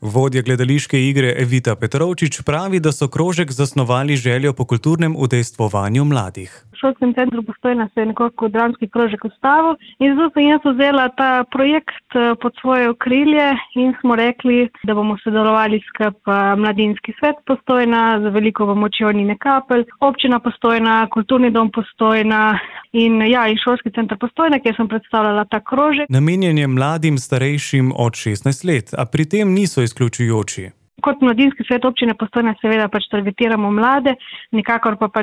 Vodja gledališke igre Evita Petrovčič pravi, da so krožek zasnovali željo po kulturnem udejstvovanju mladih. V šolskem centru Postojna se je nekako dramski krožek ustavil in zato sem jaz vzela ta projekt pod svoje okrilje in smo rekli, da bomo sodelovali skupaj Mladinski svet Postojna, z veliko pomočjo Nine Kapelj, občina Postojna, kulturni dom Postojna in šolski center Postojna, kjer sem predstavljala ta krožek. Namenjen je mladim starejšim od 16 let, a pri tem niso izključujoči. Kot Mladinski svet občine Postojna seveda targetiramo mlade, nikakor pa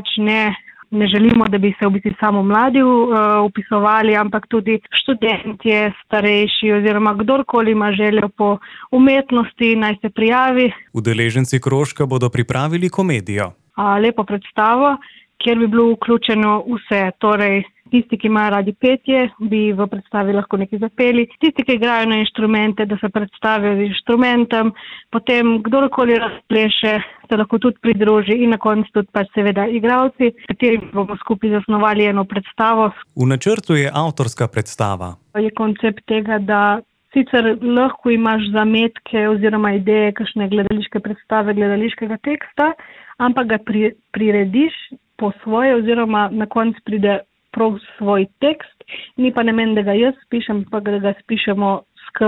ne želimo, da bi se v bistvu samo mladi vpisovali, ampak tudi študentje, starejši oziroma kdorkoli ima željo po umetnosti, naj se prijavi. Udeleženci krožka bodo pripravili komedijo. Lepo predstavo, kjer bi bilo vključeno vse, torej tisti, ki imajo radi petje, bi v predstavi lahko nekaj zapeli, tisti, ki igrajo na inštrumente, da se predstavijo z inštrumentom, potem kdorkoli razpleše, se lahko tudi pridruži in na koncu tudi seveda igralci, s katerimi bomo skupaj zasnovali eno predstavo. V načrtu je avtorska predstava. Je koncept tega, da sicer lahko imaš zametke oziroma ideje kakšne gledališke predstave, gledališkega teksta, ampak ga prirediš po svoje oziroma na koncu pride prav svoj tekst, ni pa namen, da ga jaz pišem, pa da ga spišemo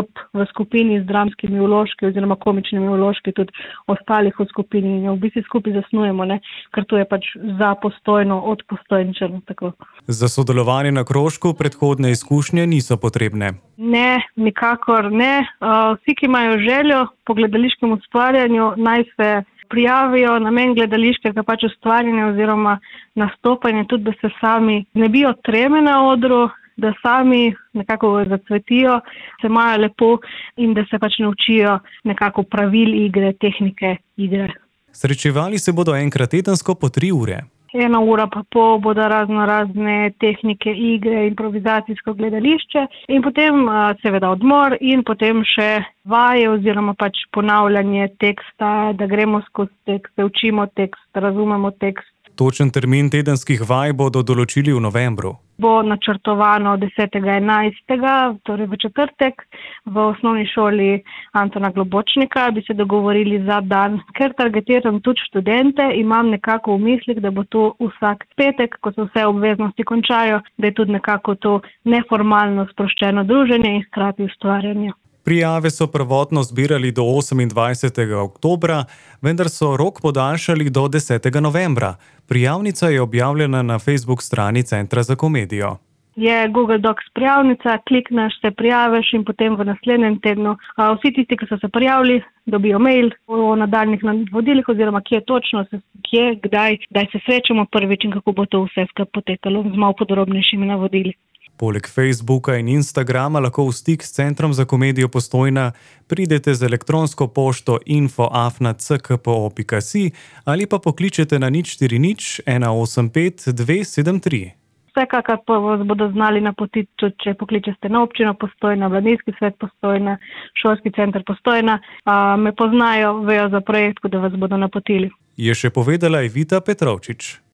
v skupini z dramskimi vložki oziroma komičnimi vložki tudi ostalih v skupini in v bistvu skupaj zasnujemo, ker to je za Postojno od Postojnčan. Za sodelovanje na krožku predhodne izkušnje niso potrebne? Ne, nikakor ne. Vsi, ki imajo željo po gledališkem ustvarjanju, naj se prijavijo. Namen gledališkega ustvarjanja oziroma nastopanja tudi, da se sami ne bijo treme na odru, da sami nekako zacvetijo, se imajo lepo in da se naučijo nekako pravil igre, tehnike igre. Srečevali se bodo enkrat tedensko po 3 ure. 1 ura pa pol bodo razne tehnike igre, improvizacijsko gledališče in potem seveda odmor in potem še vaje oziroma ponavljanje teksta, da gremo skozi tekst, da učimo tekst, razumemo tekst. Točen termin tedenskih vaj bodo določili v novembru. Bo načrtovano 10.11., torej v četrtek, v osnovni šoli Antona Globočnika bi se dogovorili za dan. Ker targetiram tudi študente, imam nekako v mislih, da bo to vsak petek, ko se vse obveznosti končajo, da je tudi nekako to neformalno sproščeno druženje in hkrati ustvarjanje. Prijave so prvotno zbirali do 28. oktobra, vendar so rok podaljšali do 10. novembra. Prijavnica je objavljena na Facebook strani Centra za komedijo. Je Google Docs prijavnica, klikneš, se prijaviš in potem v naslednjem tednu vsi tisti, ki so se prijavili, dobijo mail o nadaljnjih navodilih oziroma kdaj se srečamo prvič in kako bo to vse skupaj potekalo z malo podrobnejšimi navodili. Poleg Facebooka in Instagrama lahko v stik s Centrom za komedijo Postojna pridete z elektronsko pošto info@ckpo.si ali pa pokličete na 040 185 273. Vsekakor pa vas bodo znali napotiti, tudi če pokličete na občino Postojna, Mladinski svet Postojna, šolski center Postojna. Me poznajo, vejo za projekt, da vas bodo napotili. Je še povedala Evita Petrovčič.